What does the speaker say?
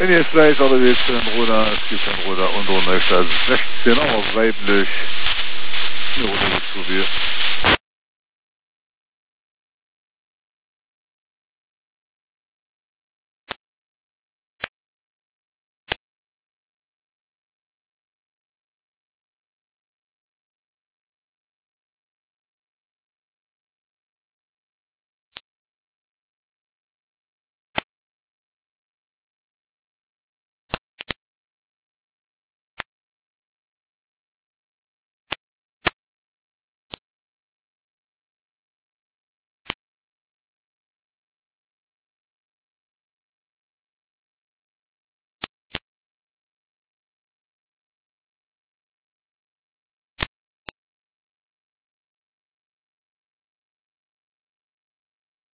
Wenn ihr jetzt weiß, alle wisst, ein Ruder, es gibt ein Ruder und Ruder, also 16, auch weiblich. Eine Ruder ist so wie.